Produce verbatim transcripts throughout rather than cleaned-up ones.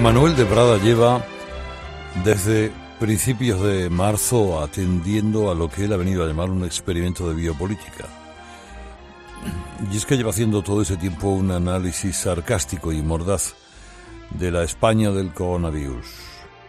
Juan Manuel de Prada lleva desde principios de marzo atendiendo a lo que él ha venido a llamar un experimento de biopolítica. Y es que lleva haciendo todo ese tiempo un análisis sarcástico y mordaz de la España del coronavirus.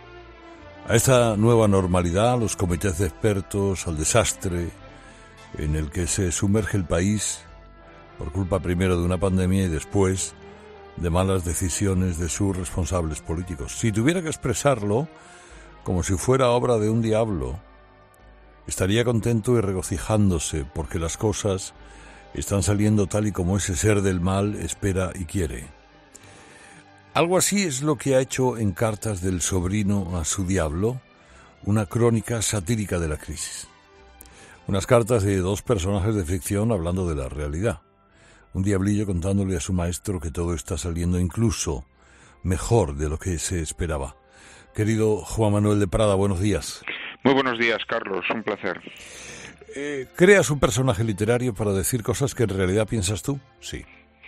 A esta nueva normalidad, a los comités de expertos, al desastre en el que se sumerge el país por culpa primero de una pandemia y después de malas decisiones de sus responsables políticos. Si tuviera que expresarlo como si fuera obra de un diablo, estaría contento y regocijándose porque las cosas están saliendo tal y como ese ser del mal espera y quiere. Algo así es lo que ha hecho en Cartas del sobrino a su diablo, una crónica satírica de la crisis. Unas cartas de dos personajes de ficción hablando de la realidad. Un diablillo contándole a su maestro que todo está saliendo incluso mejor de lo que se esperaba. Querido Juan Manuel de Prada, buenos días. Muy buenos días, Carlos, un placer. Eh, ¿Creas un personaje literario para decir cosas que en realidad piensas tú? Sí.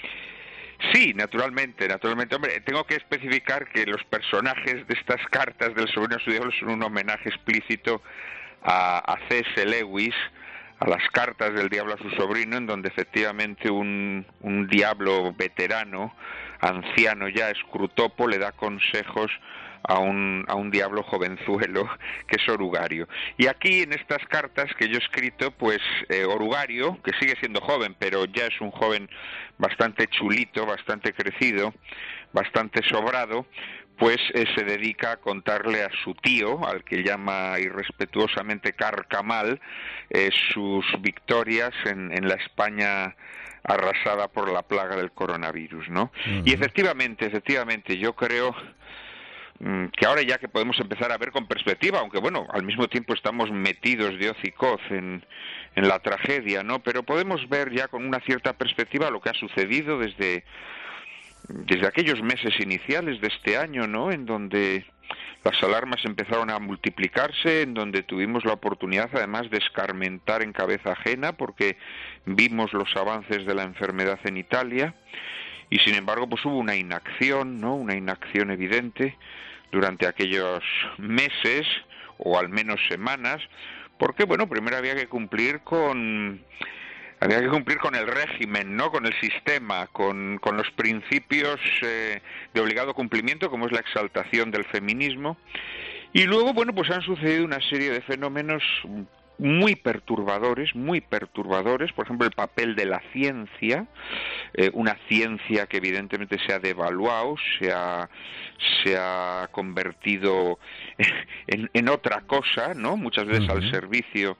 Sí, naturalmente, naturalmente. Hombre, tengo que especificar que los personajes de estas cartas del sobrino a su diablo son un homenaje explícito a, a C S Lewis, a las cartas del diablo a su sobrino, en donde efectivamente un, un diablo veterano, anciano ya, escrutopo, le da consejos a un, a un diablo jovenzuelo que es Orugario. Y aquí en estas cartas que yo he escrito, pues eh, Orugario, que sigue siendo joven, pero ya es un joven bastante chulito, bastante crecido, bastante sobrado, pues eh, se dedica a contarle a su tío, al que llama irrespetuosamente Carcamal, eh, sus victorias en, en la España arrasada por la plaga del coronavirus, ¿no? Uh-huh. Y efectivamente, efectivamente, yo creo que ahora ya que podemos empezar a ver con perspectiva, aunque bueno, al mismo tiempo estamos metidos de hoz y coz en, en la tragedia, ¿no? Pero podemos ver ya con una cierta perspectiva lo que ha sucedido desde, desde aquellos meses iniciales de este año, ¿no? En donde las alarmas empezaron a multiplicarse, en donde tuvimos la oportunidad además de escarmentar en cabeza ajena porque vimos los avances de la enfermedad en Italia. Y sin embargo, pues hubo una inacción, ¿no? Una inacción evidente durante aquellos meses, o al menos semanas, porque, bueno, primero había que cumplir con... Había que cumplir con el régimen, ¿no? Con el sistema, con, con los principios eh, de obligado cumplimiento, como es la exaltación del feminismo. Y luego, bueno, pues han sucedido una serie de fenómenos muy perturbadores, muy perturbadores, por ejemplo, el papel de la ciencia, eh, una ciencia que evidentemente se ha devaluado, se ha, se ha convertido en, en otra cosa, ¿no? Muchas veces uh-huh. al servicio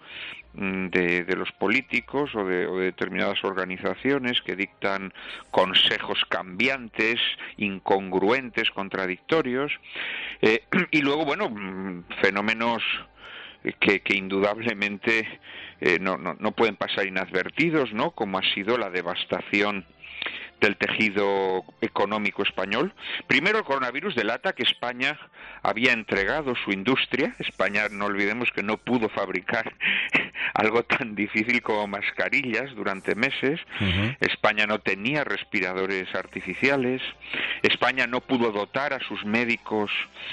de, de los políticos o de, o de determinadas organizaciones que dictan consejos cambiantes, incongruentes, contradictorios, eh, y luego, bueno, fenómenos Que, que indudablemente eh, no, no, no pueden pasar inadvertidos, ¿no? Como ha sido la devastación del tejido económico español. Primero, el coronavirus delata que España había entregado su industria. España, no olvidemos que no pudo fabricar algo tan difícil como mascarillas durante meses. Uh-huh. España no tenía respiradores artificiales. España no pudo dotar a sus médicos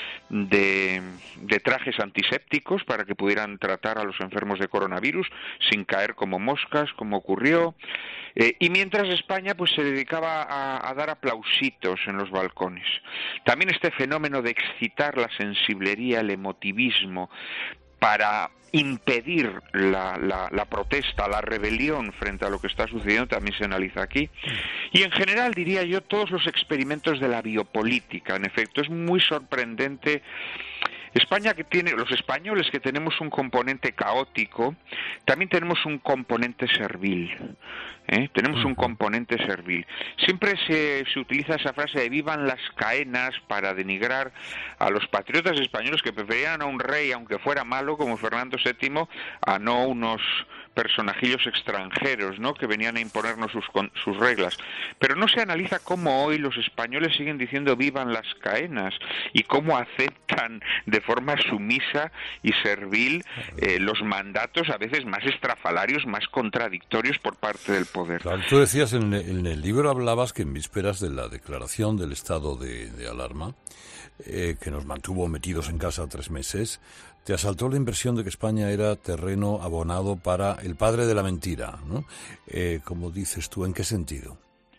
de, de trajes antisépticos para que pudieran tratar a los enfermos de coronavirus sin caer como moscas, como ocurrió. Eh, y mientras España pues se dedicaba a, a dar aplausitos en los balcones. También este fenómeno de excitar la sensiblería, el emotivismo, para impedir la, la, la protesta, la rebelión frente a lo que está sucediendo, también se analiza aquí. Y en general, diría yo, todos los experimentos de la biopolítica, en efecto, es muy sorprendente. España que tiene, los españoles que tenemos un componente caótico, también tenemos un componente servil, ¿eh? Tenemos un componente servil. Siempre se, se utiliza esa frase de vivan las caenas para denigrar a los patriotas españoles que preferían a un rey, aunque fuera malo, como Fernando séptimo, a no unos personajillos extranjeros, ¿no? Que venían a imponernos sus, sus reglas. Pero no se analiza cómo hoy los españoles siguen diciendo vivan las caenas y cómo aceptan de forma sumisa y servil eh, los mandatos a veces más estrafalarios, más contradictorios por parte del poder. poder. Claro, tú decías en el, en el libro, hablabas que en vísperas de la declaración del estado de, de alarma, eh, que nos mantuvo metidos en casa tres meses, te asaltó la impresión de que España era terreno abonado para el padre de la mentira, ¿no? Eh, como dices tú, ¿en qué sentido?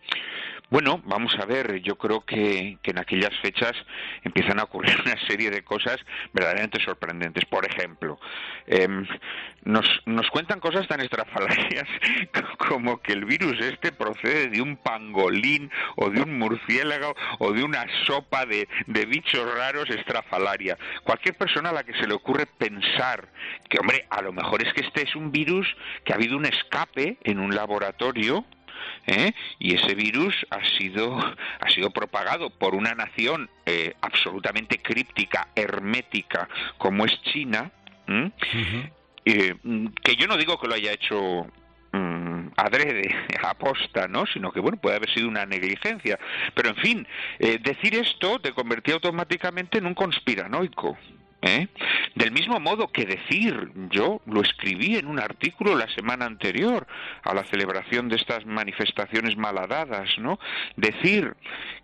Bueno, vamos a ver, yo creo que, que en aquellas fechas empiezan a ocurrir una serie de cosas verdaderamente sorprendentes. Por ejemplo, eh, nos, nos cuentan cosas tan estrafalarias como que el virus este procede de un pangolín o de un murciélago o de una sopa de, de bichos raros estrafalaria. Cualquier persona a la que se le ocurre pensar que, hombre, a lo mejor es que este es un virus que ha habido un escape en un laboratorio, ¿Eh? y ese virus ha sido ha sido propagado por una nación eh, absolutamente críptica, hermética, como es China, ¿eh? Uh-huh. eh, que yo no digo que lo haya hecho um, adrede, aposta, ¿no? Sino que, bueno, puede haber sido una negligencia. Pero, en fin, eh, decir esto te convertía automáticamente en un conspiranoico. ¿Eh? Del mismo modo que decir, yo lo escribí en un artículo la semana anterior a la celebración de estas manifestaciones malhadadas, ¿no? Decir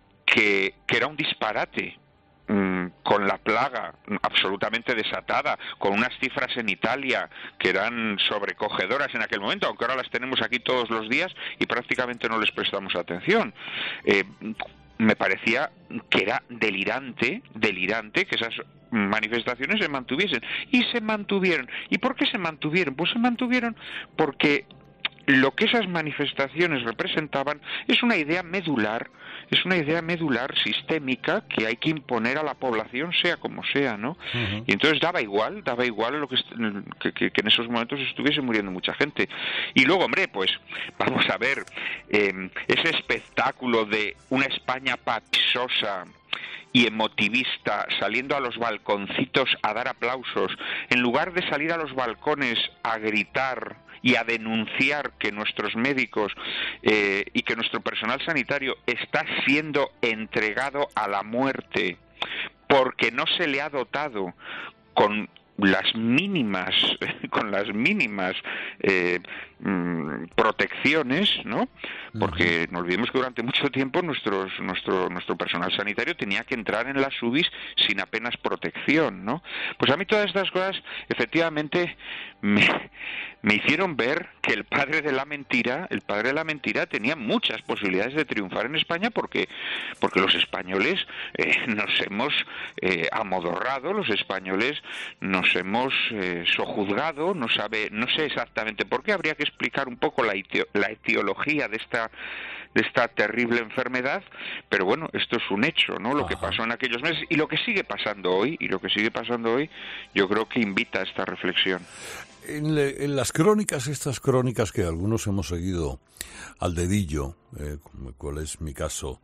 que, que era un disparate, mmm, con la plaga absolutamente desatada, con unas cifras en Italia que eran sobrecogedoras en aquel momento, aunque ahora las tenemos aquí todos los días y prácticamente no les prestamos atención. Eh, me parecía que era delirante, delirante que esas manifestaciones se mantuviesen. Y se mantuvieron. ¿Y por qué se mantuvieron? Pues se mantuvieron porque lo que esas manifestaciones representaban es una idea medular, es una idea medular sistémica que hay que imponer a la población, sea como sea, ¿no? Uh-huh. Y entonces daba igual, daba igual lo que, que, que, que en esos momentos estuviese muriendo mucha gente. Y luego, hombre, pues vamos a ver, eh, ese espectáculo de una España papisosa y emotivista, saliendo a los balconcitos a dar aplausos, en lugar de salir a los balcones a gritar y a denunciar que nuestros médicos eh, y que nuestro personal sanitario está siendo entregado a la muerte porque no se le ha dotado con las mínimas con las mínimas eh, mmm, protecciones, ¿no? Porque no olvidemos que durante mucho tiempo nuestros nuestro nuestro personal sanitario tenía que entrar en las U B Is sin apenas protección, ¿no? Pues a mí todas estas cosas efectivamente me, me hicieron ver que el padre de la mentira, el padre de la mentira tenía muchas posibilidades de triunfar en España porque porque los españoles eh, nos hemos eh, amodorrado, los españoles nos hemos eh, sojuzgado, no sabe, no sé exactamente por qué, habría que explicar un poco la, etio, la etiología de esta de esta terrible enfermedad, pero bueno, esto es un hecho, ¿no? Lo Ajá. que pasó en aquellos meses y lo que sigue pasando hoy, y lo que sigue pasando hoy, yo creo que invita a esta reflexión. En, le, en las crónicas, estas crónicas que algunos hemos seguido al dedillo, eh, cuál es mi caso,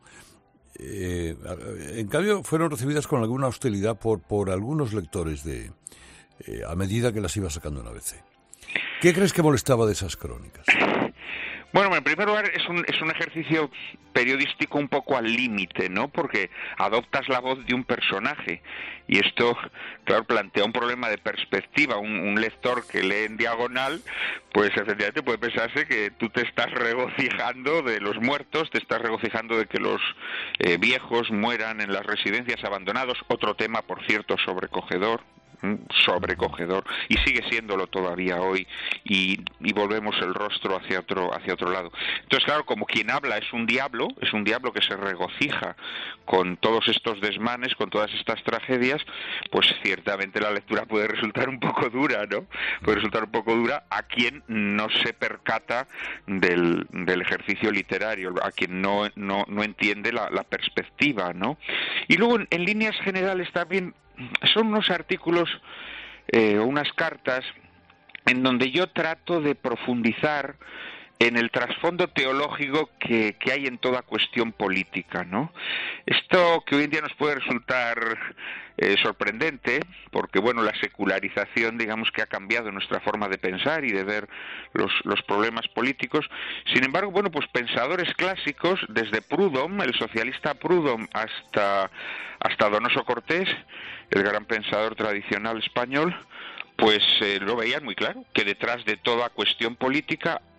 eh, en cambio fueron recibidas con alguna hostilidad por, por algunos lectores de eh, a medida que las iba sacando en A B C. ¿Qué crees que molestaba de esas crónicas? Bueno, en primer lugar es un es un ejercicio periodístico un poco al límite, ¿no? Porque adoptas la voz de un personaje y esto, claro, plantea un problema de perspectiva. Un, un lector que lee en diagonal, pues efectivamente puede pensarse que tú te estás regocijando de los muertos, te estás regocijando de que los eh, viejos mueran en las residencias abandonados. Otro tema, por cierto, sobrecogedor. sobrecogedor y sigue siéndolo todavía hoy y, y volvemos el rostro hacia otro hacia otro lado. Entonces, claro, como quien habla es un diablo, es un diablo que se regocija con todos estos desmanes, con todas estas tragedias, pues ciertamente la lectura puede resultar un poco dura, ¿no? Puede resultar un poco dura a quien no se percata del, del ejercicio literario, a quien no no, no entiende la, la perspectiva, ¿no? Y luego, en, en líneas generales también son unos artículos eh, unas cartas en donde yo trato de profundizar en el trasfondo teológico que, que hay en toda cuestión política, ¿no? Esto que hoy en día nos puede resultar eh, sorprendente, porque, bueno, la secularización, digamos que ha cambiado nuestra forma de pensar y de ver los, los problemas políticos. Sin embargo, bueno, pues pensadores clásicos, desde Proudhon, el socialista Proudhon, hasta, hasta Donoso Cortés, el gran pensador tradicional español, pues eh, lo veían muy claro, que detrás de toda cuestión política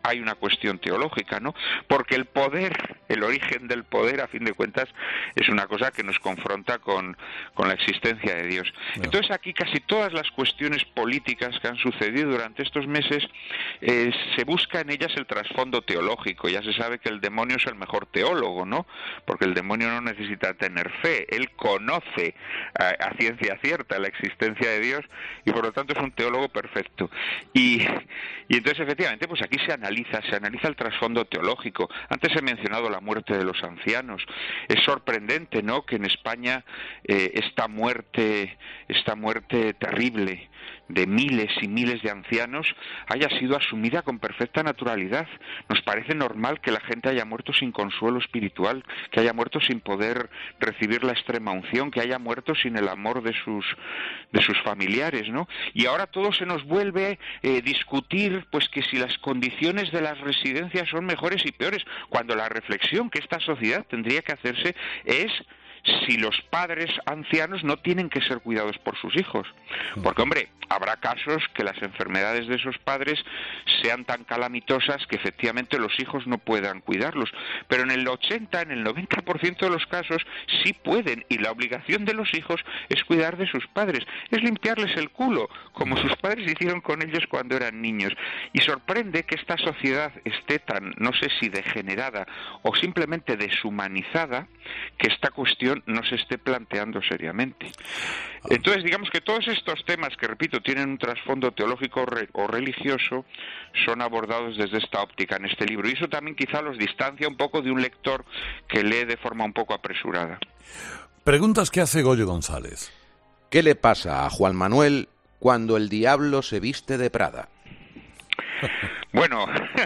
hay una cuestión teológica, ¿no? Porque el poder, el origen del poder, a fin de cuentas, es una cosa que nos confronta con, con la existencia de Dios. Entonces aquí casi todas las cuestiones políticas que han sucedido durante estos meses, eh, se busca en ellas el trasfondo teológico. Ya se sabe que el demonio es el mejor teólogo, ¿no? Porque el demonio no necesita tener fe, él conoce a, a ciencia cierta la existencia de Dios y por lo tanto es un teólogo perfecto. Y, y entonces efectivamente pues aquí se analiza, se analiza el trasfondo teológico. Antes he mencionado la muerte de los ancianos. Es sorprendente, ¿no?, que en España eh, esta muerte, esta muerte terrible de miles y miles de ancianos haya sido asumida con perfecta naturalidad. Nos parece normal que la gente haya muerto sin consuelo espiritual, que haya muerto sin poder recibir la extrema unción, que haya muerto sin el amor de sus de sus familiares, ¿no? Y ahora todo se nos vuelve eh, discutir, pues que si las condiciones de las residencias son mejores y peores, cuando la reflexión que esta sociedad tendría que hacerse es si los padres ancianos no tienen que ser cuidados por sus hijos. Porque, hombre, habrá casos que las enfermedades de esos padres sean tan calamitosas que efectivamente los hijos no puedan cuidarlos. Pero en el ochenta, en el noventa por ciento de los casos sí pueden, y la obligación de los hijos es cuidar de sus padres, es limpiarles el culo, como sus padres hicieron con ellos cuando eran niños. Y sorprende que esta sociedad esté tan, no sé si degenerada o simplemente deshumanizada, que esta cuestión no se esté planteando seriamente. Entonces, digamos que todos estos temas, que repito, tienen un trasfondo teológico o religioso, son abordados desde esta óptica en este libro. Y eso también quizá los distancia un poco de un lector que lee de forma un poco apresurada. Preguntas que hace Goyo González. ¿Qué le pasa a Juan Manuel cuando el diablo se viste de Prada? Bueno,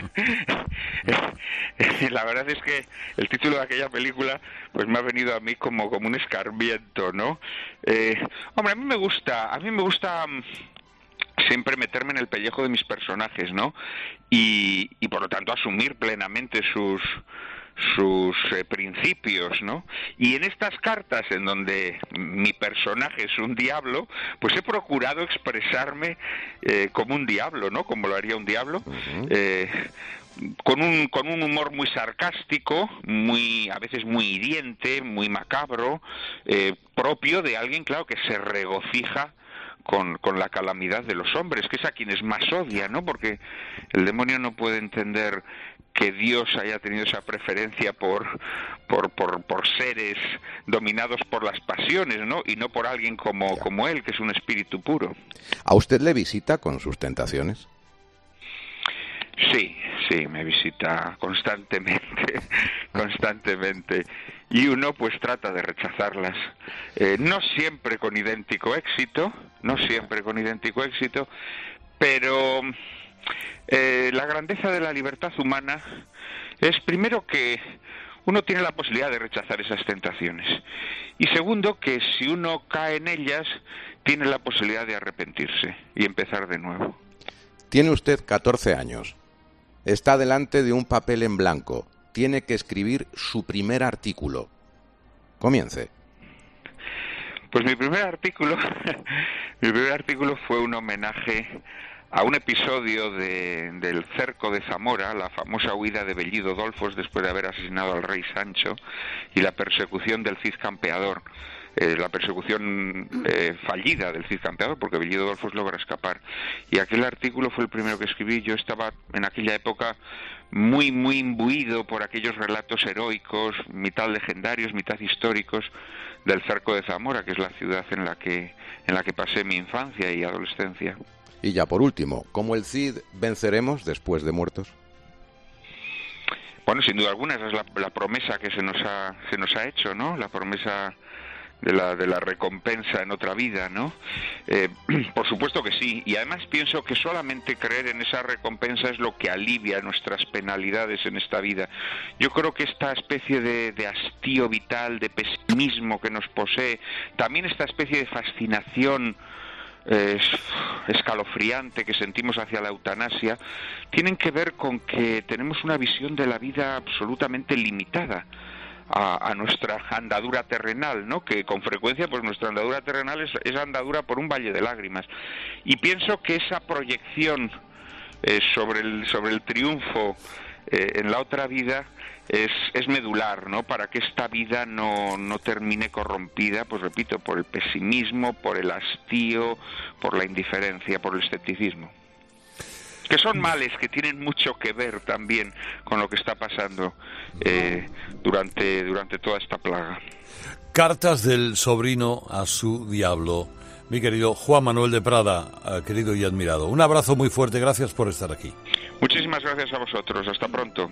la verdad es que el título de aquella película pues me ha venido a mí como, como un escarmiento, ¿no? Eh, hombre, a mí me gusta, a mí me gusta siempre meterme en el pellejo de mis personajes, ¿no? Y, y por lo tanto asumir plenamente sus sus eh, principios, ¿no? Y en estas cartas en donde mi personaje es un diablo, pues he procurado expresarme eh, como un diablo, ¿no? Como lo haría un diablo, uh-huh. eh, con un con un humor muy sarcástico, muy a veces muy hiriente, muy macabro, eh, propio de alguien, claro, que se regocija Con, con la calamidad de los hombres, que es a quienes más odia, ¿no? Porque el demonio no puede entender que Dios haya tenido esa preferencia por, por, por, por seres dominados por las pasiones, ¿no? Y no por alguien como, como él, que es un espíritu puro. ¿A usted le visita con sus tentaciones? Sí, sí, me visita constantemente, constantemente. Y uno pues trata de rechazarlas, eh, no siempre con idéntico éxito, no siempre con idéntico éxito, pero eh, la grandeza de la libertad humana es primero que uno tiene la posibilidad de rechazar esas tentaciones y segundo que si uno cae en ellas tiene la posibilidad de arrepentirse y empezar de nuevo. Tiene usted catorce años, está delante de un papel en blanco. Tiene que escribir su primer artículo. Comience. Pues mi primer artículo, mi primer artículo fue un homenaje a un episodio de, del cerco de Zamora, la famosa huida de Bellido Dolfos después de haber asesinado al rey Sancho, y la persecución del Cid Campeador. Eh, la persecución eh, fallida del Cid Campeador, porque Bellido Dolfos logra escapar. Y aquel artículo fue el primero que escribí. Yo estaba en aquella época muy, muy imbuido por aquellos relatos heroicos, mitad legendarios, mitad históricos, del cerco de Zamora, que es la ciudad en la que, en la que pasé mi infancia y adolescencia. Y ya por último, ¿cómo el Cid venceremos después de muertos? Bueno, sin duda alguna, esa es la, la promesa que se nos ha, se nos ha hecho, ¿no? La promesa de la de la recompensa en otra vida, ¿no? Eh, por supuesto que sí, y además pienso que solamente creer en esa recompensa es lo que alivia nuestras penalidades en esta vida. Yo creo que esta especie de, de hastío vital, de pesimismo que nos posee, también esta especie de fascinación eh, escalofriante que sentimos hacia la eutanasia, tienen que ver con que tenemos una visión de la vida absolutamente limitada A, a nuestra andadura terrenal, ¿no? Que con frecuencia pues nuestra andadura terrenal es, es andadura por un valle de lágrimas. Y pienso que esa proyección eh, sobre el sobre el triunfo eh, en la otra vida es, es medular, ¿no? Para que esta vida no, no termine corrompida, pues repito, por el pesimismo, por el hastío, por la indiferencia, por el escepticismo. Que son males que tienen mucho que ver también con lo que está pasando eh, durante, durante toda esta plaga. Cartas del sobrino a su diablo. Mi querido Juan Manuel de Prada, querido y admirado. Un abrazo muy fuerte, gracias por estar aquí. Muchísimas gracias a vosotros, hasta pronto.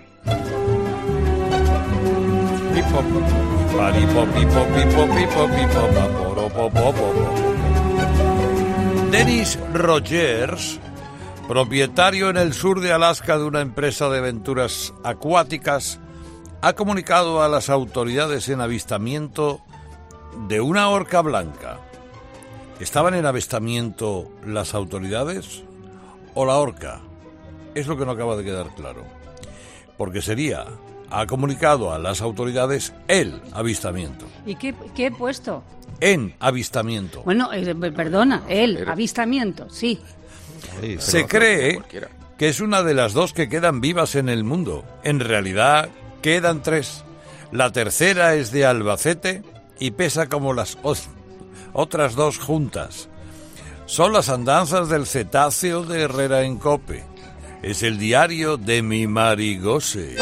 Dennis Rogers, propietario en el sur de Alaska de una empresa de aventuras acuáticas, ha comunicado a las autoridades en avistamiento de una orca blanca. ¿Estaban en avistamiento las autoridades o la orca? Es lo que no acaba de quedar claro. Porque sería, ha comunicado a las autoridades el avistamiento. ¿Y qué, qué he puesto? En avistamiento. Bueno, eh, perdona, el avistamiento, sí. Sí, Se cree que es una de las dos que quedan vivas en el mundo. En realidad quedan tres. La tercera es de Albacete y pesa como las o- otras dos juntas. Son las andanzas del cetáceo de Herrera en Cope. Es el diario de mi Marigose.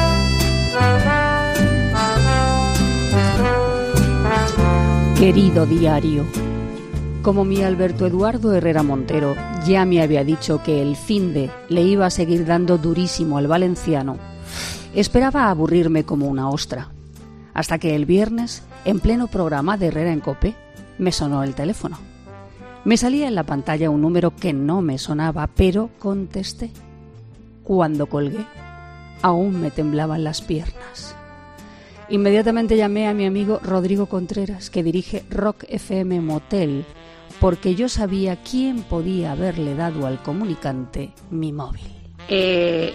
Querido diario, como mi Alberto Eduardo Herrera Montero ya me había dicho que el finde le iba a seguir dando durísimo al valenciano, esperaba aburrirme como una ostra, hasta que el viernes, en pleno programa de Herrera en Cope, me sonó el teléfono. Me salía en la pantalla un número que no me sonaba, pero contesté. Cuando colgué, aún me temblaban las piernas. Inmediatamente llamé a mi amigo Rodrigo Contreras, que dirige Rock F M Motel, porque yo sabía quién podía haberle dado al comunicante mi móvil. Eh,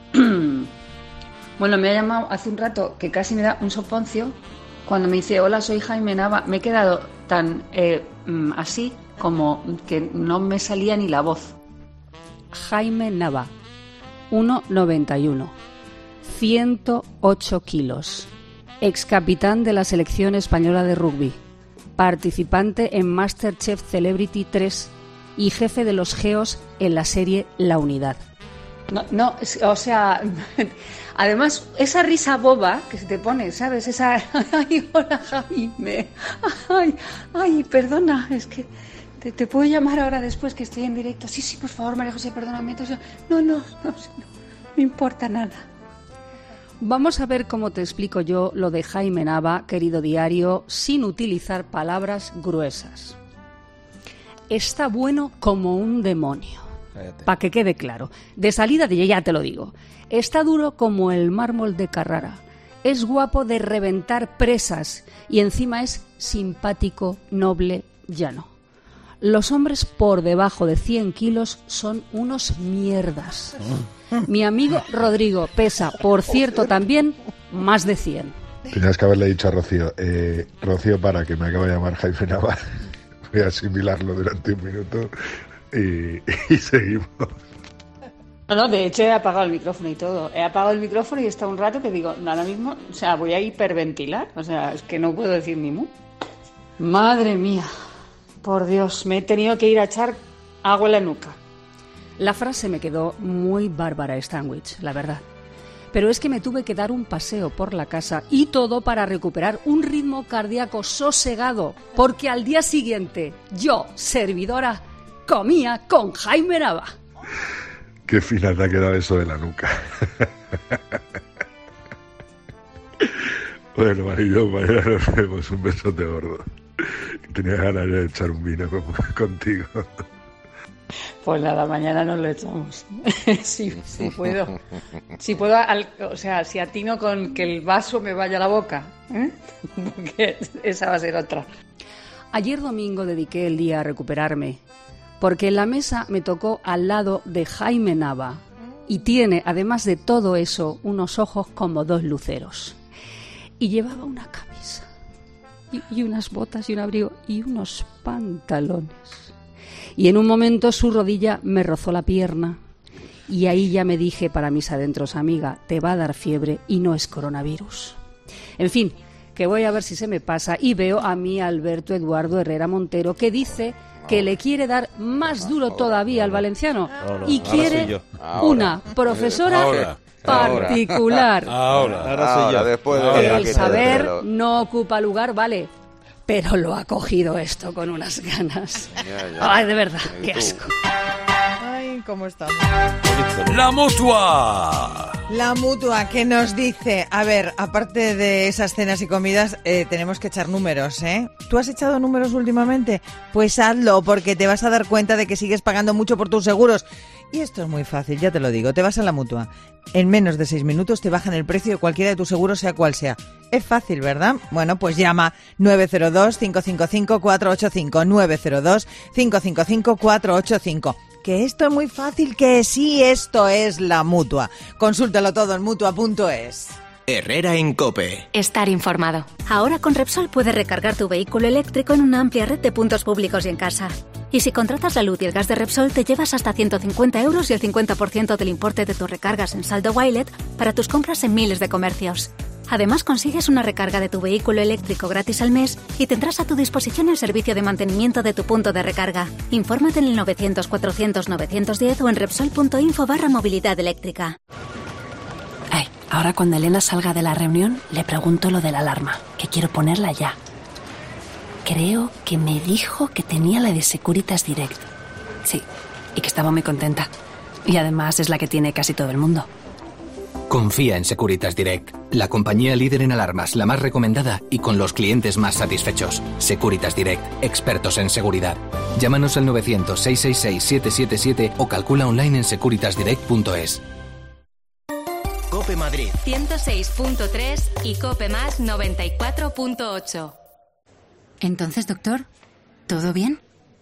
bueno, me ha llamado hace un rato que casi me da un soponcio cuando me dice: hola, soy Jaime Nava. Me he quedado tan eh, así como que no me salía ni la voz. Jaime Nava, uno noventa y uno, ciento ocho kilos. Ex capitán de la selección española de rugby, participante en MasterChef Celebrity tres y jefe de los geos en la serie La Unidad. No, no, o sea, además esa risa boba que se te pone, ¿sabes? Esa, ay, hola Jaime, ay, ay, perdona, es que te, te puedo llamar ahora después que estoy en directo. Sí, sí, por favor, María José, perdóname. Entonces, no, no, no, no, no importa nada. Vamos a ver cómo te explico yo lo de Jaime Nava, querido diario, sin utilizar palabras gruesas. Está bueno como un demonio. Para que quede claro. De salida, ya te lo digo. Está duro como el mármol de Carrara. Es guapo de reventar presas y encima es simpático, noble, llano. Los hombres por debajo de cien kilos son unos mierdas. Mi amigo Rodrigo pesa, por cierto, también más de cien. Tenías que haberle dicho a Rocío, eh, Rocío, para que me acaba de llamar Jaime Nava. Voy a asimilarlo durante un minuto y, y seguimos. No, no, de hecho he apagado el micrófono y todo. He apagado el micrófono y está un rato que digo, ahora mismo, o sea, voy a hiperventilar. O sea, es que no puedo decir ni mu. Madre mía, por Dios, me he tenido que ir a echar agua en la nuca. La frase me quedó muy Bárbara Stanwyck, la verdad. Pero es que me tuve que dar un paseo por la casa y todo para recuperar un ritmo cardíaco sosegado, porque al día siguiente yo, servidora, comía con Jaime Nava. Qué fina te ha quedado eso de la nuca. Bueno, marido, mañana nos vemos. Un besote gordo. Tenía ganas de echar un vino con, contigo. Pues nada, mañana nos lo echamos. Si sí, sí puedo. Si puedo, al, o sea, si atino con que el vaso me vaya a la boca, ¿eh? Porque esa va a ser otra. Ayer domingo dediqué el día a recuperarme, porque en la mesa me tocó al lado de Jaime Nava y tiene, además de todo eso, unos ojos como dos luceros. Y llevaba una camisa y, y unas botas y un abrigo y unos pantalones. Y en un momento su rodilla me rozó la pierna Y ahí ya me dije para mis adentros, amiga, te va a dar fiebre y no es coronavirus. En fin, que voy a ver si se me pasa y veo a mi Alberto Eduardo Herrera Montero, que dice que le quiere dar más duro todavía al valenciano y quiere una profesora Ahora. particular. Ahora. Ahora soy yo. Después de El aquí saber te lo- no ocupa lugar, vale, pero lo ha cogido esto con unas ganas. Ya, ya. Ay, de verdad, Y qué tú. asco. Ay, ¿cómo estamos? La Mutua. La Mutua, que nos dice, a ver, aparte de esas cenas y comidas, eh, tenemos que echar números, ¿eh? ¿Tú has echado números últimamente? Pues hazlo, porque te vas a dar cuenta de que sigues pagando mucho por tus seguros. Y esto es muy fácil, ya te lo digo, te vas a la Mutua. En menos de seis minutos te bajan el precio de cualquiera de tus seguros, sea cual sea. Es fácil, ¿verdad? Bueno, pues llama nueve cero dos, cinco cinco cinco, cuatro ocho cinco, nueve cero dos, cinco cinco cinco, cuatro ocho cinco. Que esto es muy fácil, que sí, esto es la Mutua. Consúltalo todo en mutua punto es. Herrera en COPE. Estar informado. Ahora con Repsol puedes recargar tu vehículo eléctrico en una amplia red de puntos públicos y en casa. Y si contratas la luz y el gas de Repsol, te llevas hasta ciento cincuenta euros y el cincuenta por ciento del importe de tus recargas en saldo Wilet para tus compras en miles de comercios. Además, consigues una recarga de tu vehículo eléctrico gratis al mes y tendrás a tu disposición el servicio de mantenimiento de tu punto de recarga. Infórmate en el novecientos, cuatrocientos, novecientos diez o en repsol punto info barra movilidad eléctrica. Ay, ahora cuando Elena salga de la reunión, le pregunto lo de la alarma, que quiero ponerla ya. Creo que me dijo que tenía la de Securitas Direct. Sí, y que estaba muy contenta. Y además es la que tiene casi todo el mundo. Confía en Securitas Direct, la compañía líder en alarmas, la más recomendada y con los clientes más satisfechos. Securitas Direct, expertos en seguridad. Llámanos al novecientos, seiscientos sesenta y seis, siete siete siete o calcula online en securitas direct punto es. COPE Madrid ciento seis punto tres y COPE más noventa y cuatro punto ocho. Entonces, doctor, ¿todo bien?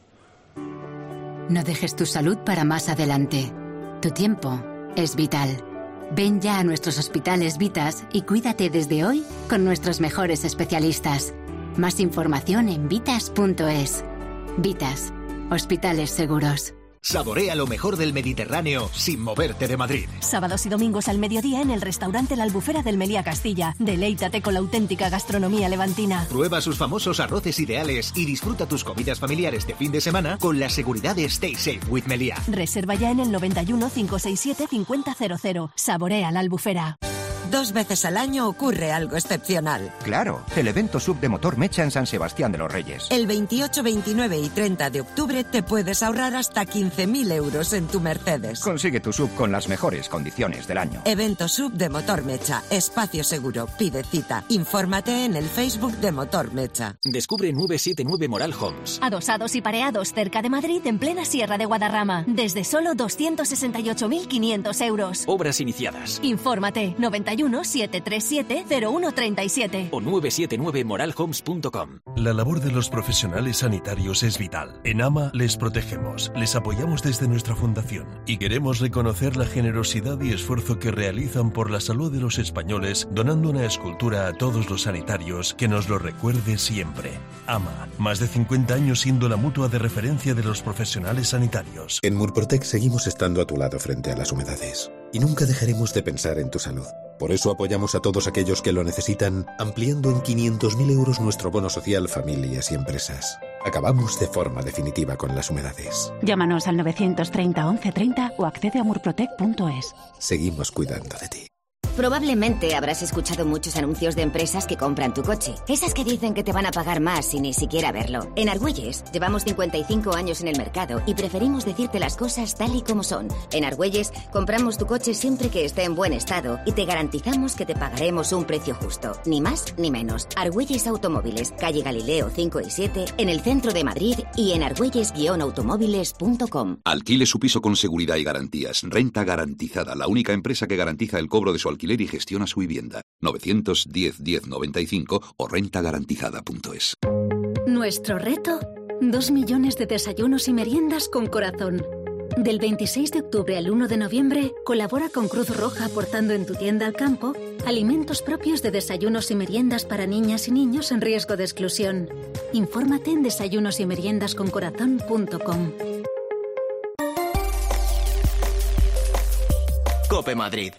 No dejes tu salud para más adelante. Tu tiempo es vital. Ven ya a nuestros hospitales Vitas y cuídate desde hoy con nuestros mejores especialistas. Más información en vitas punto es. Vitas, hospitales seguros. Saborea lo mejor del Mediterráneo sin moverte de Madrid. Sábados y domingos al mediodía en el restaurante La Albufera del Meliá Castilla. Deleítate con la auténtica gastronomía levantina. Prueba sus famosos arroces ideales y disfruta tus comidas familiares de fin de semana con la seguridad de Stay Safe with Meliá. Reserva ya en el noventa y uno, cinco seis siete, cincuenta cero cero. Saborea La Albufera. Dos veces al año ocurre algo excepcional. Claro, el evento sub de Motor Mecha en San Sebastián de los Reyes. El veintiocho, veintinueve y treinta de octubre te puedes ahorrar hasta quince mil euros en tu Mercedes. Consigue tu sub con las mejores condiciones del año. Evento sub de Motor Mecha. Espacio seguro. Pide cita. Infórmate en el Facebook de Motor Mecha. Descubre nueve siete nueve Moral Homes. Adosados y pareados cerca de Madrid, en plena Sierra de Guadarrama. Desde solo doscientos sesenta y ocho mil quinientos euros. Obras iniciadas. Infórmate noventa y uno, siete tres siete, cero uno tres siete o nueve siete nueve moral homes punto com. La labor de los profesionales sanitarios es vital. En AMA les protegemos, les apoyamos desde nuestra fundación y queremos reconocer la generosidad y esfuerzo que realizan por la salud de los españoles, donando una escultura a todos los sanitarios que nos lo recuerde siempre. AMA, más de cincuenta años siendo la mutua de referencia de los profesionales sanitarios. En Murprotec seguimos estando a tu lado frente a las humedades y nunca dejaremos de pensar en tu salud. Por eso apoyamos a todos aquellos que lo necesitan, ampliando en quinientos mil euros nuestro bono social familias y empresas. Acabamos de forma definitiva con las humedades. Llámanos al novecientos treinta, once treinta o accede a murprotec punto es. Seguimos cuidando de ti. Probablemente habrás escuchado muchos anuncios de empresas que compran tu coche. Esas que dicen que te van a pagar más sin ni siquiera verlo. En Argüelles llevamos cincuenta y cinco años en el mercado y preferimos decirte las cosas tal y como son. En Argüelles compramos tu coche siempre que esté en buen estado y te garantizamos que te pagaremos un precio justo. Ni más ni menos. Argüelles Automóviles, calle Galileo cinco y siete, en el centro de Madrid y en argüelles guion automóviles punto com. Alquile su piso con seguridad y garantías. Renta Garantizada, la única empresa que garantiza el cobro de su alquiler y gestiona su vivienda. novecientos diez, diez noventa y cinco o renta garantizada punto es. Nuestro reto, dos millones de desayunos y meriendas con corazón. Del veintiséis de octubre al uno de noviembre, colabora con Cruz Roja aportando en tu tienda al campo alimentos propios de desayunos y meriendas para niñas y niños en riesgo de exclusión. Infórmate en desayunos y meriendas con corazón punto com. COPE Madrid.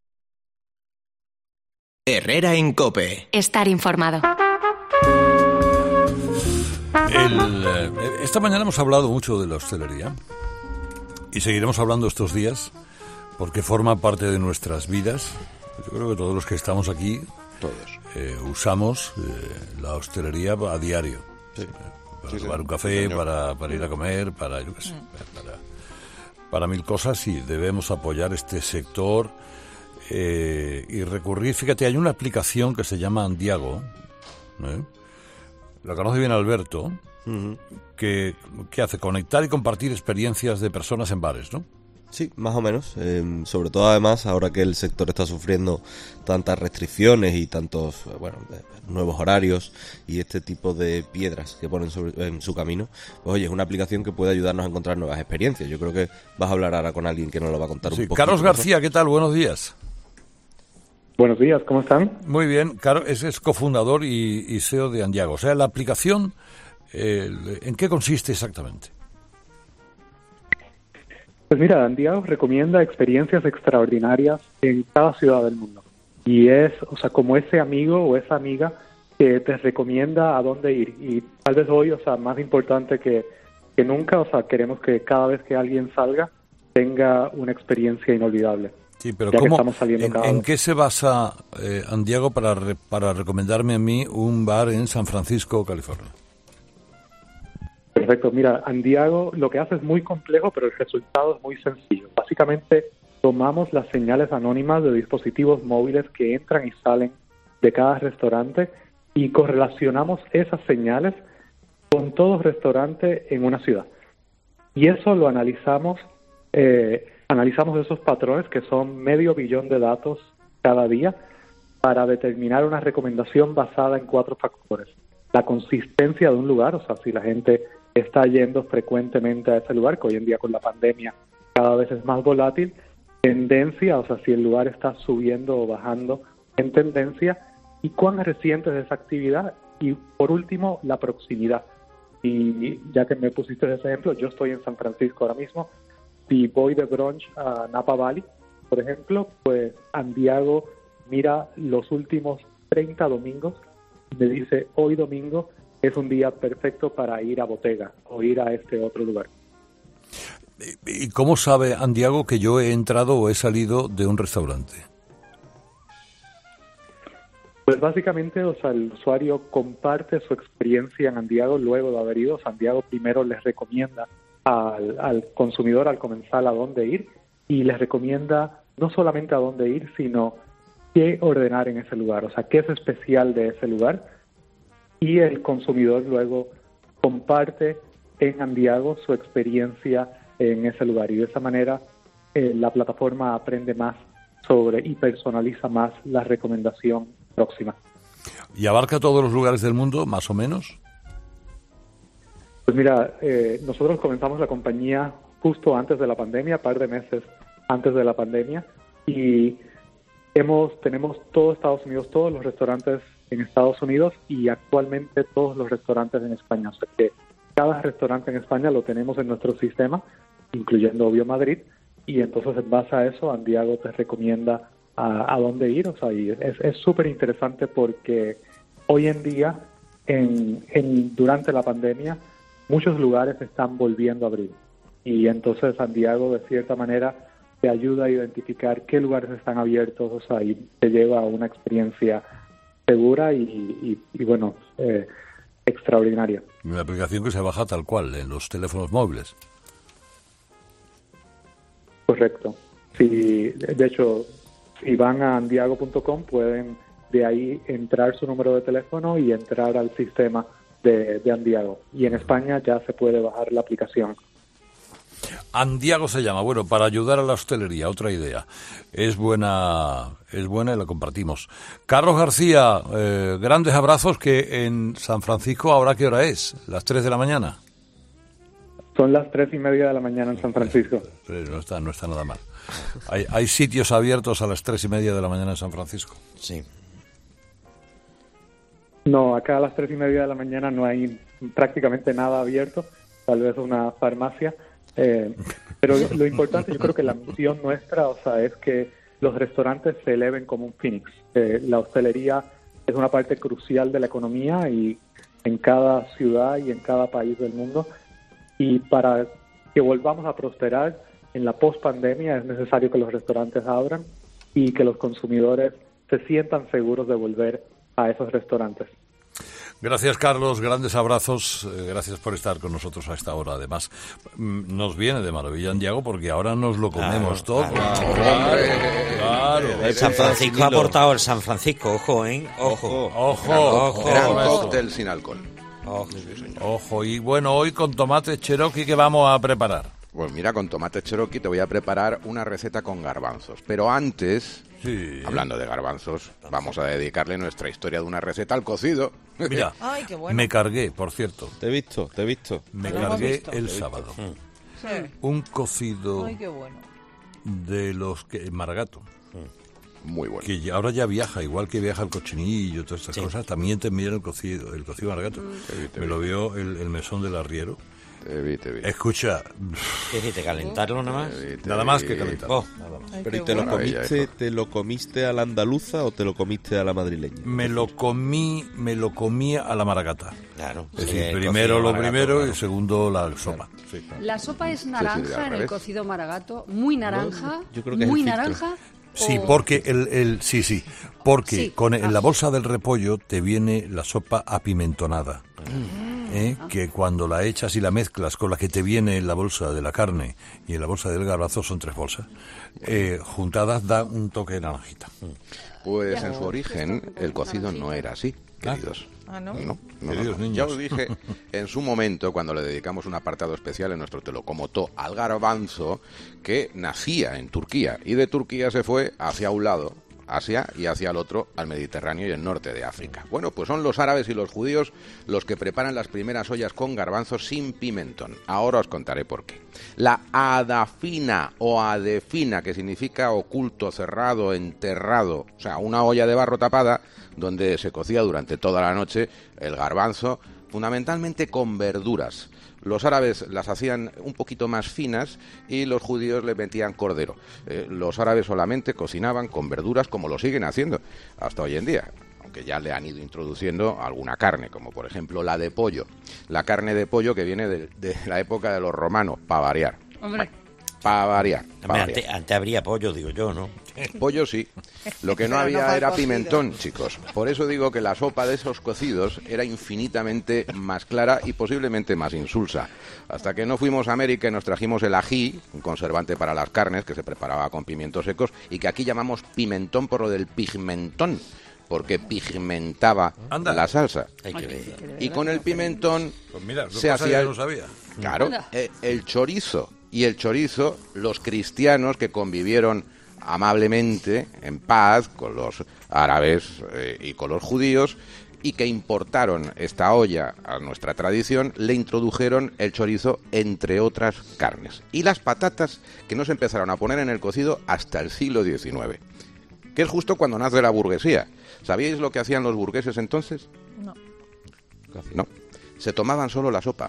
Herrera en COPE. Estar informado. El, eh, esta mañana hemos hablado mucho de la hostelería y seguiremos hablando estos días porque forma parte de nuestras vidas. Yo creo que todos los que estamos aquí todos eh, usamos eh, la hostelería a diario. Sí. Para Sí, tomar sí. un café, Sí, para, para ir a comer, para, yo qué sé, para, para mil cosas, y debemos apoyar este sector eh, y recurrir. Fíjate, hay una aplicación que se llama Andiago, ¿eh? La conoce bien Alberto, uh-huh. que, que hace conectar y compartir experiencias de personas en bares, ¿no? Sí, más o menos. Eh, sobre todo, además, ahora que el sector está sufriendo tantas restricciones y tantos, bueno, nuevos horarios y este tipo de piedras que ponen sobre, en su camino, pues oye, es una aplicación que puede ayudarnos a encontrar nuevas experiencias. Yo creo que vas a hablar ahora con alguien que nos lo va a contar sí, un poco. Carlos García, ¿qué tal? Buenos días. Buenos días, ¿cómo están? Muy bien, Carlos es, es cofundador y, y C E O de Andiago. O sea, la aplicación, eh, ¿en qué consiste exactamente? Pues mira, Andiago recomienda experiencias extraordinarias en cada ciudad del mundo. Y es, o sea, como ese amigo o esa amiga que te recomienda a dónde ir. Y tal vez hoy, o sea, más importante que, que nunca, o sea, queremos que cada vez que alguien salga tenga una experiencia inolvidable. Sí, pero ya ¿cómo, que estamos saliendo en, cada ¿en vez. qué se basa eh, Andiago para, re, para recomendarme a mí un bar en San Francisco, California? Perfecto, mira, Andiago lo que hace es muy complejo, pero el resultado es muy sencillo. Básicamente tomamos las señales anónimas de dispositivos móviles que entran y salen de cada restaurante y correlacionamos esas señales con todo restaurante en una ciudad. Y eso lo analizamos, eh, analizamos esos patrones, que son medio billón de datos cada día, para determinar una recomendación basada en cuatro factores. La consistencia de un lugar, o sea, si la gente está yendo frecuentemente a ese lugar, que hoy en día con la pandemia cada vez es más volátil. Tendencia, o sea, si el lugar está subiendo o bajando en tendencia, y cuán reciente es esa actividad. Y por último, la proximidad. Y ya que me pusiste ese ejemplo, yo estoy en San Francisco ahora mismo. Si voy de brunch a Napa Valley, por ejemplo, pues Andiago mira los últimos treinta domingos y me dice, hoy domingo es un día perfecto para ir a Bottega o ir a este otro lugar. ¿Y cómo sabe Andiago que yo he entrado o he salido de un restaurante? Pues básicamente, o sea, el usuario comparte su experiencia en Andiago luego de haber ido. O sea, Andiago primero les recomienda al, al consumidor al comenzar a dónde ir, y les recomienda no solamente a dónde ir, sino qué ordenar en ese lugar, o sea, qué es especial de ese lugar. Y el consumidor luego comparte en Andiago su experiencia en ese lugar. Y de esa manera eh, la plataforma aprende más sobre y personaliza más la recomendación próxima. ¿Y abarca todos los lugares del mundo, más o menos? Pues mira, eh, nosotros comenzamos la compañía justo antes de la pandemia, un par de meses antes de la pandemia. Y hemos tenemos todo Estados Unidos, todos los restaurantes en Estados Unidos, y actualmente todos los restaurantes en España. O sea que cada restaurante en España lo tenemos en nuestro sistema, incluyendo obvio Madrid, y entonces en base a eso Andiago te recomienda a, a dónde ir. O sea, y es súper interesante porque hoy en día, en, en durante la pandemia, muchos lugares están volviendo a abrir. Y entonces Andiago, de cierta manera, te ayuda a identificar qué lugares están abiertos, o sea, y te lleva a una experiencia segura y, y, y bueno, eh, extraordinaria. Una aplicación que se baja tal cual en los teléfonos móviles. Correcto. Si, de hecho, si van a andiago punto com, pueden de ahí entrar su número de teléfono y entrar al sistema de, de Andiago. Y en España ya se puede bajar la aplicación. Andiago se llama. Bueno, para ayudar a la hostelería, otra idea. Es buena, es buena y la compartimos. Carlos García, eh, grandes abrazos, que en San Francisco, ¿ahora qué hora es? ¿Las tres de la mañana? Son las tres y media de la mañana en San Francisco. Sí, no está, no está nada mal. ¿Hay, hay sitios abiertos a las tres y media de la mañana en San Francisco? Sí. No, acá a las tres y media de la mañana no hay prácticamente nada abierto. Tal vez una farmacia. Eh, Pero lo, lo importante, yo creo que la misión nuestra, o sea, es que los restaurantes se eleven como un Phoenix. Eh, la hostelería es una parte crucial de la economía y en cada ciudad y en cada país del mundo. Y para que volvamos a prosperar en la post-pandemia es necesario que los restaurantes abran y que los consumidores se sientan seguros de volver a esos restaurantes. Gracias, Carlos. Grandes abrazos. Eh, gracias por estar con nosotros a esta hora. Además, mm, nos viene de maravilla, Diego, porque ahora nos lo comemos claro, todo. Claro, claro, claro. El San Francisco ha aportado el San Francisco. Ojo, ¿eh? Ojo. Ojo. Ojo. Gran Ojo. cóctel sin alcohol. Ojo. Ojo. Y bueno, hoy con tomate Cherokee, ¿qué vamos a preparar? Pues mira, con tomate Cherokee te voy a preparar una receta con garbanzos. Pero antes, sí. hablando de garbanzos, vamos a dedicarle nuestra historia de una receta al cocido. Mira, Ay, qué bueno. me cargué, por cierto. Te he visto, te he visto. Me Te cargué visto. el Te he sábado. visto. Sí. Un cocido Ay, qué bueno. de los que Maragato. Muy bueno. Que ya- ahora ya viaja, igual que viaja el cochinillo, todas estas cosas, también te envían el cocido, el cocido Maragato. vi, te Me vi. lo vio el, el mesón del arriero. Te vi, te vi. Escucha, ¿Qué hiciste? ¿Calentarlo nada más? Te vi, te nada vi. más que calentar. Oh. Nada más. Ay, Pero ¿y qué te lo bueno. comiste, Maravilla, te lo comiste a la andaluza o te lo comiste a la madrileña? Me lo comí, me lo comí a la maragata. Claro. Es Sí, decir, el primero cocido lo maragato, primero claro. y segundo la sopa. Sí, claro. La sopa es sí, naranja al en el revés. cocido maragato, muy naranja, yo creo que es muy el filtro. naranja. Sí, o- porque el, el sí, sí, porque Sí. con en Ah. la bolsa del repollo te viene la sopa apimentonada. ¿eh? Que cuando la echas y la mezclas con la que te viene en la bolsa de la carne y en la bolsa del garbanzo, son tres bolsas, eh, juntadas da un toque de naranjita. Pues en su origen el cocido no era así, queridos. Ah, ¿no? No, no, no, Queridos no. niños. Ya os dije en su momento, cuando le dedicamos un apartado especial en nuestro Te lo como to al garbanzo, que nacía en Turquía y de Turquía se fue hacia un lado, Asia, y hacia el otro, al Mediterráneo y el norte de África. Bueno, pues son los árabes y los judíos los que preparan las primeras ollas con garbanzos sin pimentón. Ahora os contaré por qué. La adafina o adefina, que significa oculto, cerrado, enterrado, o sea, una olla de barro tapada donde se cocía durante toda la noche el garbanzo, fundamentalmente con verduras. Los árabes las hacían un poquito más finas y los judíos le metían cordero. Eh, los árabes solamente cocinaban con verduras, como lo siguen haciendo hasta hoy en día, aunque ya le han ido introduciendo alguna carne, como por ejemplo la de pollo. La carne de pollo que viene de, de la época de los romanos, para variar. Hombre, Para variar. pa' Hombre, variar. antes, antes habría pollo, digo yo, ¿no? Pollo sí. Lo que no Pero no había para el era cocido. pimentón, chicos. Por eso digo que la sopa de esos cocidos era infinitamente más clara y posiblemente más insulsa. Hasta que no fuimos a América y nos trajimos el ají, un conservante para las carnes que se preparaba con pimientos secos y que aquí llamamos pimentón por lo del pigmentón, porque pigmentaba Anda. la salsa. Hay que ver. Y con el pimentón Pues mira, se cosa hacía que el- no sabía. Claro, Anda. eh, el chorizo. Y el chorizo, los cristianos que convivieron amablemente, en paz, con los árabes eh, y con los judíos, y que importaron esta olla a nuestra tradición, le introdujeron el chorizo entre otras carnes. Y las patatas, que no se empezaron a poner en el cocido hasta el siglo diecinueve, que es justo cuando nace la burguesía. ¿Sabíais lo que hacían los burgueses entonces? No. No, se tomaban solo la sopa.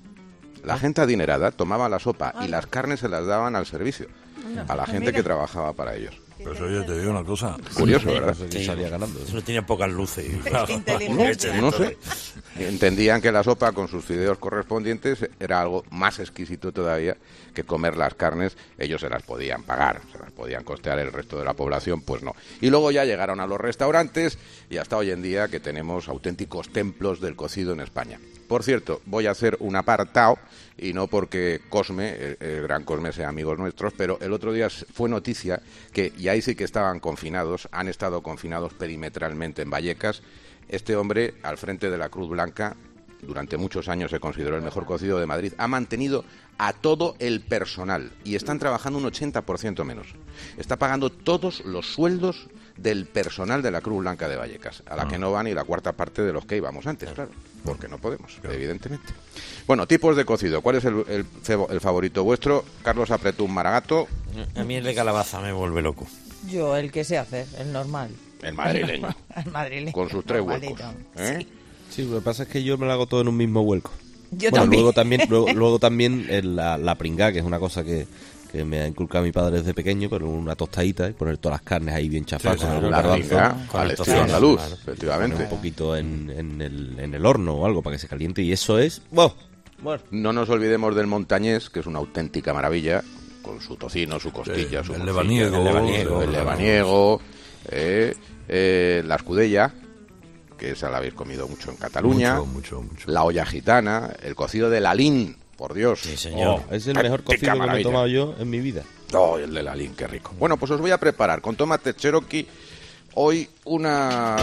La gente adinerada tomaba la sopa y las carnes se las daban al servicio, a la gente que trabajaba para ellos. Pues oye, te digo una cosa. Curioso, ¿verdad? Sí, salía ganando. Eso tenía pocas luces. Inteligencia. No sé. Entendían que la sopa con sus fideos correspondientes era algo más exquisito todavía que comer las carnes. Ellos se las podían pagar, se las podían costear, el resto de la población pues no. Y luego ya llegaron a los restaurantes y hasta hoy en día que tenemos auténticos templos del cocido en España. Por cierto, voy a hacer un apartado, y no porque Cosme, el, el gran Cosme, sea amigos nuestros, pero el otro día fue noticia que, y ahí sí que estaban confinados, han estado confinados perimetralmente en Vallecas. Este hombre, al frente de la Cruz Blanca, durante muchos años se consideró el mejor cocido de Madrid, ha mantenido a todo el personal y están trabajando un ochenta por ciento menos. Está pagando todos los sueldos del personal de la Cruz Blanca de Vallecas, a la que no va ni la cuarta parte de los que íbamos antes, claro, porque no podemos, evidentemente. Bueno, tipos de cocido. ¿Cuál es el, el, el favorito vuestro? Carlos Apretún Maragato. A mí el de calabaza me vuelve loco. Yo, el que sé hacer, el normal. El madrileño. El madrileño. Con sus tres huecos. Normalito. ¿eh? Sí, lo que pasa es que yo me lo hago todo en un mismo vuelco. Yo bueno, también. luego también, luego, luego también eh, la, la pringá, que es una cosa que, que me ha inculcado mi padre desde pequeño, pero una tostadita y poner todas las carnes ahí bien chafadas Sí, con sí, algún la garbanzo. pringá, al estilo andaluz, efectivamente. Poner un poquito en, en, el, en el horno o algo para que se caliente y eso es... ¡Wow! Bueno. No nos olvidemos del montañés, que es una auténtica maravilla, con su tocino, su costilla, Sí, su el morcilla, lebaniego, el lebaniego, el lebaniego, eh, eh, la escudella, que esa la habéis comido mucho en Cataluña, Mucho, mucho, mucho. la olla gitana, el cocido de lalín, por Dios. Sí, señor. Oh, es el mejor cocido que me he tomado yo en mi vida. Oh, el de lalín, qué rico. Bueno, pues os voy a preparar con tomate cherokee hoy una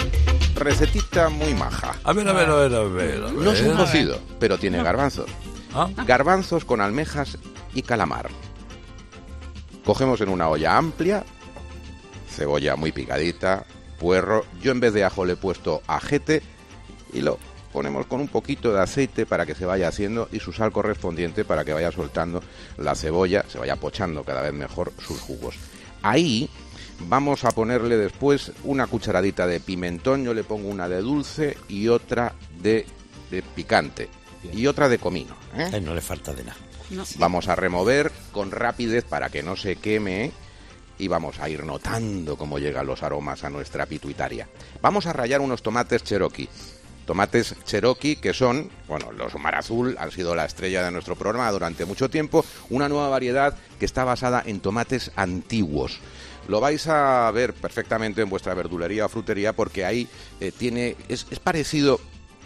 recetita muy maja. A ver, a ver, a ver, a ver. A No es un ver. cocido, pero tiene garbanzos. ¿Ah? Garbanzos con almejas y calamar. Cogemos en una olla amplia, cebolla muy picadita, puerro. Yo en vez de ajo le he puesto ajete y lo ponemos con un poquito de aceite para que se vaya haciendo y su sal correspondiente para que vaya soltando la cebolla, se vaya pochando cada vez mejor sus jugos. Ahí vamos a ponerle después una cucharadita de pimentón, yo le pongo una de dulce y otra de, de picante y otra de comino, ¿eh? Ay, no le falta de nada. No. Vamos a remover con rapidez para que no se queme y vamos a ir notando cómo llegan los aromas a nuestra pituitaria. Vamos a rallar unos tomates cherokee. Tomates cherokee que son, bueno, los mar azul han sido la estrella de nuestro programa durante mucho tiempo, una nueva variedad que está basada en tomates antiguos. Lo vais a ver perfectamente en vuestra verdulería o frutería porque ahí eh, tiene es, es parecido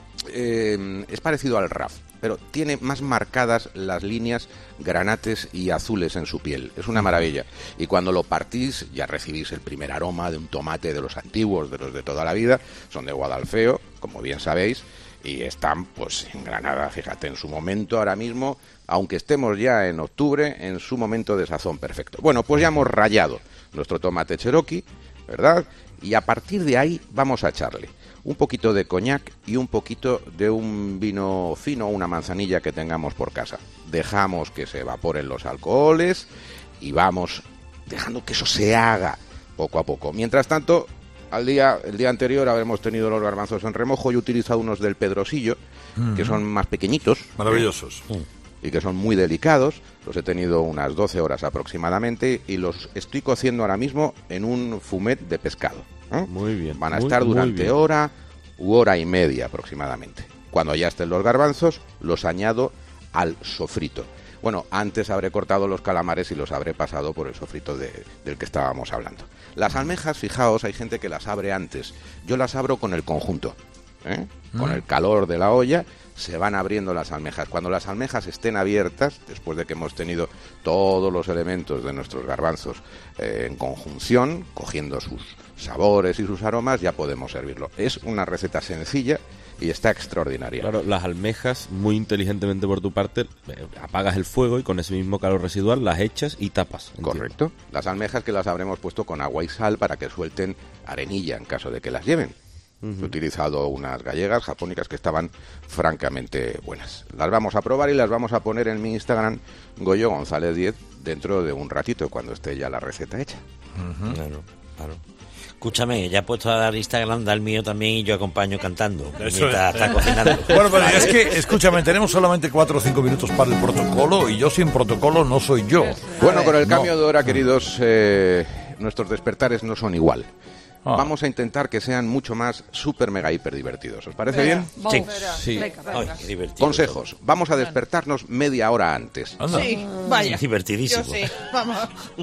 eh, es parecido al R A F, pero tiene más marcadas las líneas granates y azules en su piel. Es una maravilla. Y cuando lo partís ya recibís el primer aroma de un tomate de los antiguos, de los de toda la vida. Son de Guadalfeo, como bien sabéis, y están pues en Granada, fíjate, en su momento ahora mismo, aunque estemos ya en octubre, en su momento de sazón perfecto. Bueno, pues ya hemos rallado nuestro tomate cherokee, ¿verdad? Y a partir de ahí vamos a echarle un poquito de coñac y un poquito de un vino fino, una manzanilla que tengamos por casa. Dejamos que se evaporen los alcoholes y vamos dejando que eso se haga poco a poco. Mientras tanto, al día, el día anterior habremos tenido los garbanzos en remojo y he utilizado unos del Pedrosillo, mm-hmm. que son más pequeñitos. Maravillosos. ¿eh? Y que son muy delicados. Los he tenido unas doce horas aproximadamente y los estoy cociendo ahora mismo en un fumet de pescado. ¿eh? Muy bien. Van a muy, estar muy durante bien. hora u hora y media aproximadamente. Cuando ya estén los garbanzos, los añado al sofrito. Bueno, antes habré cortado los calamares y los habré pasado por el sofrito de, del que estábamos hablando. Las almejas, fijaos, hay gente que las abre antes. Yo las abro con el conjunto, ¿eh? Mm. Con el calor de la olla se van abriendo las almejas. Cuando las almejas estén abiertas, después de que hemos tenido todos los elementos de nuestros garbanzos eh, en conjunción, cogiendo sus sabores y sus aromas, ya podemos servirlo. Es una receta sencilla y está extraordinaria. Claro, las almejas, muy inteligentemente por tu parte, eh, apagas el fuego y con ese mismo calor residual las echas y tapas. Entiendo. Correcto. Las almejas que las habremos puesto con agua y sal para que suelten arenilla en caso de que las lleven. Uh-huh. He utilizado unas gallegas japónicas que estaban francamente buenas. Las vamos a probar y las vamos a poner en mi Instagram, Goyo González diez, dentro de un ratito, cuando esté ya la receta hecha. Uh-huh. Claro, claro. Escúchame, ya he puesto a dar Instagram, da el mío también y yo acompaño cantando. Eso mientras es. está cocinando. Bueno, pero es que, escúchame, tenemos solamente cuatro o cinco minutos para el protocolo y yo sin protocolo no soy yo. Bueno, con el no. cambio de hora, queridos, eh, nuestros despertares no son igual. Ah. Vamos a intentar que sean mucho más súper mega hiper divertidos. ¿Os parece Venga, bien? vamos, Sí. venga, sí. venga, venga. Ay, qué divertido. Consejos. Vamos a despertarnos media hora antes. Anda. Sí, vaya. Divertidísimo. Yo sí, vamos.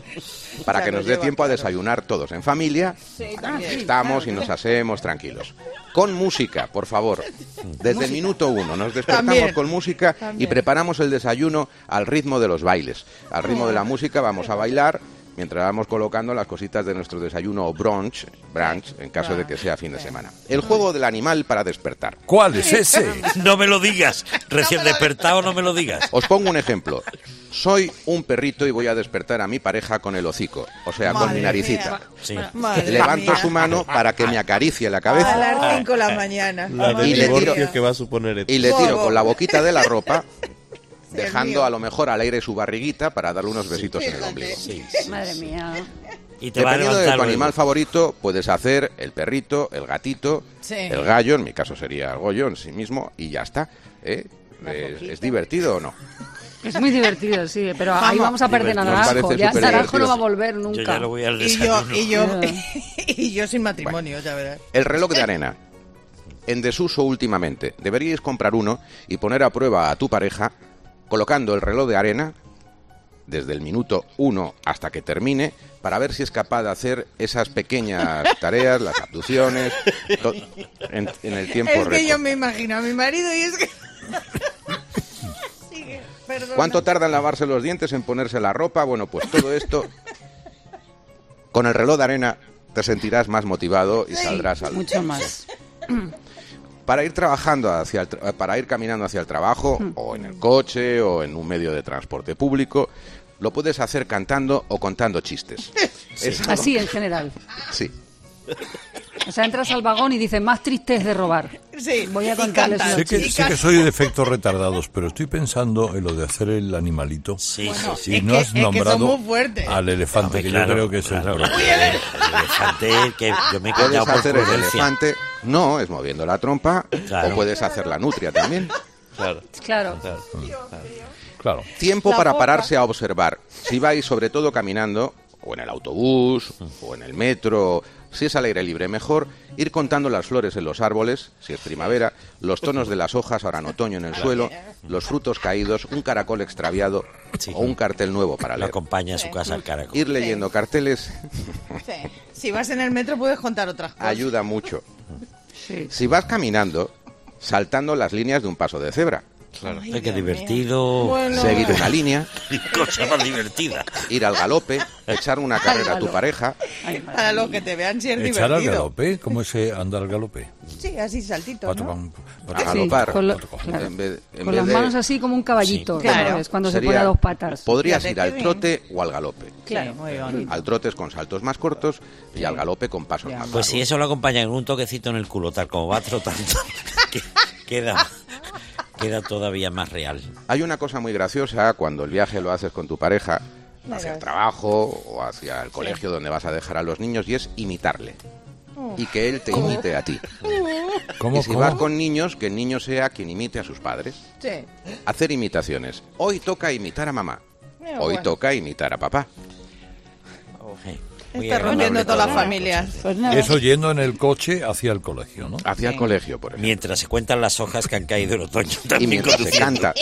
Para O sea, que nos nos dé lleva tiempo a claro. desayunar todos en familia. Sí, Aquí también. estamos y nos hacemos tranquilos. Con música, por favor. Desde el minuto uno nos despertamos También. con música y También. preparamos el desayuno al ritmo de los bailes. Al ritmo de la música vamos a bailar mientras vamos colocando las cositas de nuestro desayuno o brunch, brunch, en caso de que sea fin de semana. El juego del animal para despertar. ¿Cuál es ese? No me lo digas. Recién despertado, no me lo digas. Os pongo un ejemplo. Soy un perrito y voy a despertar a mi pareja con el hocico, o sea, con Madre mi naricita. mía. Sí. Madre Levanto mía. su mano para que me acaricie la A cabeza las cinco de la mañana. La Madre Y del le mía. tiro- divorcio que va a suponer esto. y le tiro Bobo. con la boquita de la ropa, dejando mío. a lo mejor al aire su barriguita para darle unos besitos en el ombligo. Sí, Madre mía. Y te va a Dependiendo de levantar tu luego. animal favorito, puedes hacer el perrito, el gatito, Sí. el gallo, en mi caso sería el goyo en sí mismo, y ya está. ¿eh? ¿Es, ¿Es divertido o no? Es muy divertido, sí, pero ahí vamos a perder a Naranjo. Ya Naranjo no va a volver nunca. Yo ya lo voy al y yo, desayuno. y yo, y yo sin matrimonio, ya verás. El reloj de arena, en desuso últimamente. Deberíais comprar uno y poner a prueba a tu pareja colocando el reloj de arena desde el minuto uno hasta que termine, para ver si es capaz de hacer esas pequeñas tareas, las abducciones, to- en, en el tiempo Es que récord. yo me imagino a mi marido y es que... Sigue, perdona. ¿Cuánto tarda en lavarse los dientes, en ponerse la ropa? Bueno, pues todo esto, con el reloj de arena te sentirás más motivado y saldrás al... Mucho más. Para ir trabajando hacia el tra- para ir caminando hacia el trabajo, o en el coche, o en un medio de transporte público, lo puedes hacer cantando o contando chistes. Es algo- Así en general. Sí. O sea, entras al vagón y dices, más triste es de robar. Sí, voy a y contarles cantas. unos Sé que, chistes. sé que soy de efectos retardados, pero estoy pensando en lo de hacer el animalito. Sí, Bueno, Y es no que- has es que son nombrado muy fuertes. al elefante, Hombre, que claro, yo creo que es claro, el... porque el elefante, que yo me he Puedes callado por hacer el prudencia. elefante, no, es moviendo la trompa, Claro. o puedes hacer la nutria también. Claro. Claro. Claro. Tiempo La para foca. pararse a observar. Si vais sobre todo caminando, o en el autobús, o en el metro, si es al aire libre, mejor ir contando las flores en los árboles, si es primavera, los tonos de las hojas ahora en otoño en el suelo, los frutos caídos, un caracol extraviado o un cartel nuevo para Lo leer. acompaña a su casa al caracol. Ir leyendo carteles Sí. Si vas en el metro puedes contar otras cosas. ayuda mucho. Sí. Si vas caminando, saltando las líneas de un paso de cebra. Claro. Ay, Ay, qué Dios divertido. Bueno. Seguir una línea, Cosa más divertida. ir al galope, echar una carrera a tu pareja. Para los que te vean si es Echar al divertido. galope, ¿cómo es eh, andar al galope? Sí, así saltitos, Pato, ¿no? pam, pato, A Sí, galopar. con, lo- pato, claro. En vez- en Con vez las de- manos así como un caballito, Sí. Claro. ¿sabes? Cuando se Sería- pone a dos patas. Podrías Fíjate ir al qué bien. trote o al galope. Claro, muy bonito. Al trote es con saltos más cortos y al galope con pasos más Pues si largos. eso lo acompaña con un toquecito en el culo, tal como va trotando, que- queda, queda todavía más real. Hay una cosa muy graciosa cuando el viaje lo haces con tu pareja hacia el trabajo o hacia el colegio donde vas a dejar a los niños, y es imitarle. Y que él te imite a ti. ¿Cómo, Y si cómo? vas con niños, que el niño sea quien imite a sus padres. Sí. Hacer imitaciones. Hoy toca imitar a mamá. Mira, Hoy bueno. toca imitar a papá. Sí. Muy Está agradable rompiendo todas las todas familias. cosas. Pues nada. Eso yendo en el coche hacia el colegio, ¿no? Hacia el colegio, por ejemplo. Mientras se cuentan las hojas que han caído en otoño. Y También mientras se conduciendo. canta.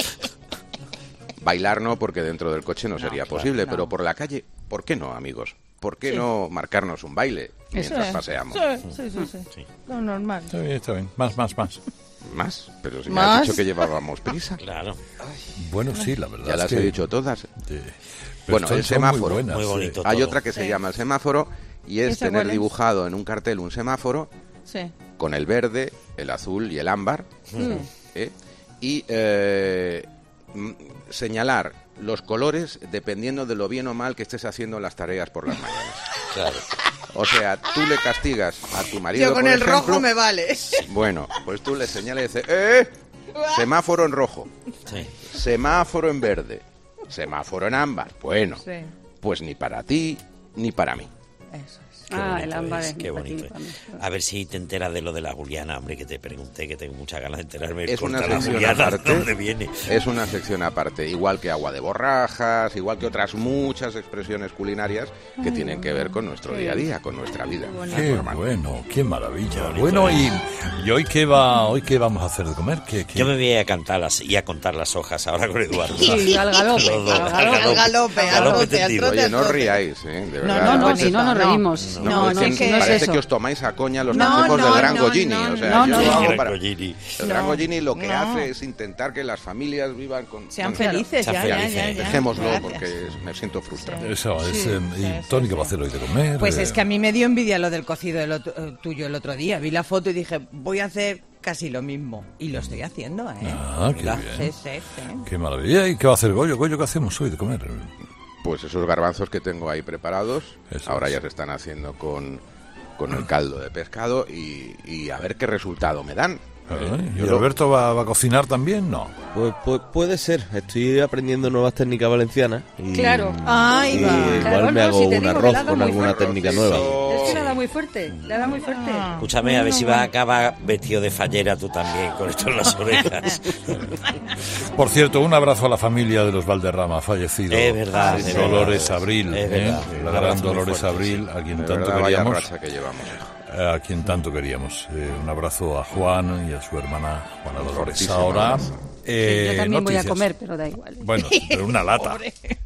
Bailar no, porque dentro del coche no sería claro, posible, no. pero por la calle, ¿por qué no, amigos? ¿Por qué Sí. no marcarnos un baile mientras Sí, paseamos? Sí, sí, sí, sí. Lo normal. Está bien, está bien. Más, más, más. ¿Más? Pero si me ¿Más? has dicho que llevábamos prisa. Claro. Bueno, sí, la verdad Ya es las que... he dicho todas. de- pero Bueno, están- el son muy semáforo. buenas, Muy sí. bonito. Hay todo. otra que se Sí. llama el semáforo y es ¿Esa tener cuál es? dibujado en un cartel un semáforo Sí. con el verde, el azul y el ámbar, Mm. ¿eh? y eh, mm, señalar los colores dependiendo de lo bien o mal que estés haciendo las tareas por las mañanas. Claro. O sea, tú le castigas a tu marido, Yo con por el ejemplo, rojo me vale. Bueno, pues tú le señalas y dices, ¡eh! Semáforo en rojo, Sí. semáforo en verde, semáforo en ámbar. Bueno, Sí. pues ni para ti ni para mí. Eso es. Qué Ah, bonito el ámbar es, es qué para ti, bonito para mí. es. A ver si te enteras de lo de la Juliana, hombre, que te pregunté, que tengo muchas ganas de enterarme. Es una Corta la sección Juliana, aparte. ¿de dónde viene? Es una sección aparte, igual que agua de borrajas, igual que otras muchas expresiones culinarias que tienen que ver con nuestro día a día, con nuestra vida. Qué bueno, qué maravilla. Bueno, y, y hoy qué va, hoy qué vamos a hacer de comer. ¿Qué, qué? Yo me voy a cantar las, y a contar las hojas ahora con Eduardo. Sí, al galope, Los dos, al galope. Al galope, al Galope trote, al tendido. trote, Oye, al no os trote. riáis, ¿eh? De No, verdad. No, no, pues si no nos no. reímos. No, es no, que es que no es parece eso. que os tomáis a coña los No, consejos no, del gran no, Gollini. no, o sea, no, yo no, lo hago Gran para- Gollini. El gran No, Gollini lo que no. hace es intentar que las familias vivan con... Sean bueno, felices, sean ya, ya, felices. ya, ya. Dejémoslo Gracias. porque me siento frustrado. Eso es. Sí, eh, sí, y sí, Tony, sí. ¿qué va a hacer hoy de comer? Pues Eh, es que a mí me dio envidia lo del cocido del otro- eh, tuyo el otro día. Vi la foto y dije, voy a hacer casi lo mismo. Y lo estoy haciendo, ¿eh? Ah, qué Sí, bien. sí, sí. Qué maravilla. ¿Y qué va a hacer Goyo? Goyo, ¿qué hacemos hoy de comer? Pues esos garbanzos que tengo ahí preparados, Eso ahora es. ya se están haciendo con, con el caldo de pescado y, y a ver qué resultado me dan. Ah, Eh, ¿Y yo lo- Alberto va, va a cocinar también? No. Pues, pues puede ser, estoy aprendiendo nuevas técnicas valencianas. Y, Claro. Ahí y va. igual Claro, me no, hago si te un digo que arroz le ha dado con muy alguna fuerte. técnica nueva. Arrocito, es que le da muy fuerte, le da muy fuerte. Escúchame, a ver si vas a acabar vestido de fallera tú también, con esto en las orejas. Por cierto, un abrazo a la familia de los Valderrama, fallecido. Es verdad. Es Dolores verdad, Abril, es ¿eh? verdad, la gran Dolores fuerte, Abril, a quien de tanto verdad, queríamos. Vaya racha que llevamos. A quien tanto queríamos. Eh, un abrazo a Juan y a su hermana Juana Dolores. Ahora, eh, sí, yo también noticias. voy a comer, pero da igual. Bueno, pero una lata.